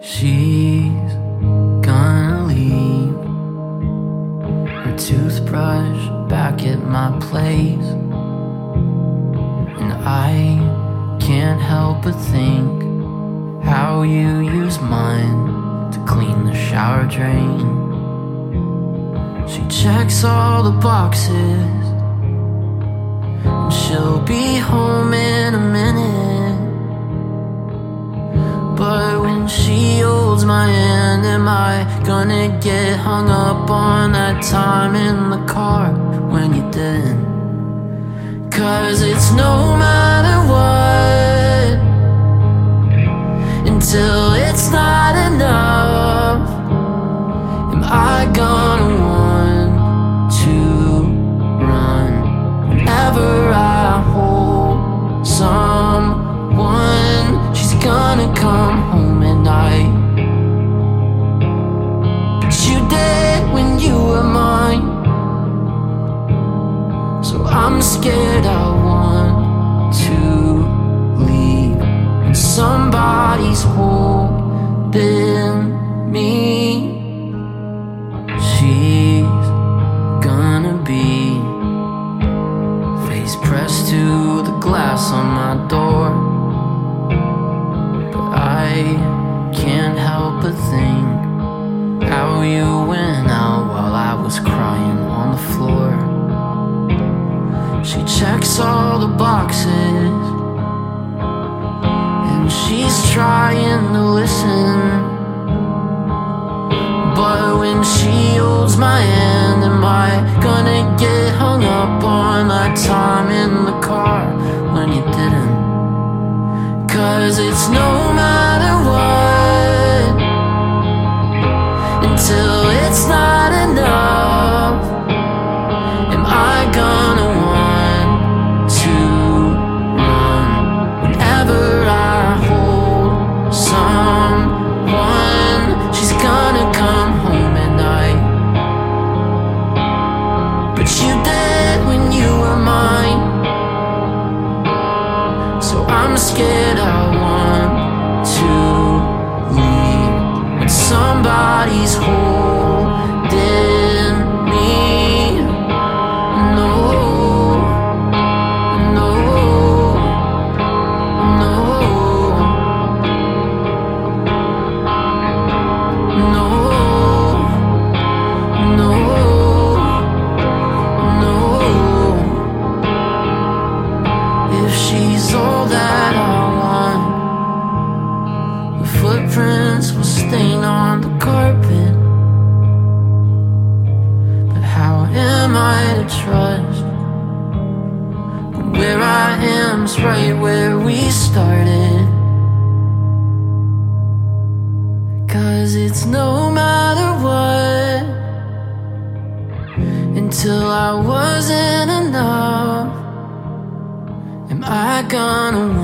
She's gonna leave her toothbrush back at my place, and I can't help but think how you use mine to clean the shower drain. She checks all the boxes, and she'll be home in a minute. But when she holds my hand, am I gonna get hung up on that time in the car when you didn't? 'Cause it's no matter what until it's not enough. Am I gonna want to run whenever I hold someone? She's gonna come home at night, but you did when you were mine. So I'm scared I want to leave, and somebody's holding me. She's gonna be face pressed to the glass on my door, but I can't help but think how you went out while I was crying on the floor. She checks all the boxes, and she's trying to listen. But when she holds my hand, am I gonna get hung up on that time in the car when you didn't? 'Cause it's no matter what until it's not enough. Am I gonna want to run whenever I hold someone? She's gonna come home at night, but you did when you were mine. So I'm scared I want to leave when somebody's holding me. No, no, no, no, no, no. If she's all that I want, the footprints will stain on the carpet. But how am I to trust when where I am's right where we started? 'Cause it's no matter what until I wasn't enough. Am I gonna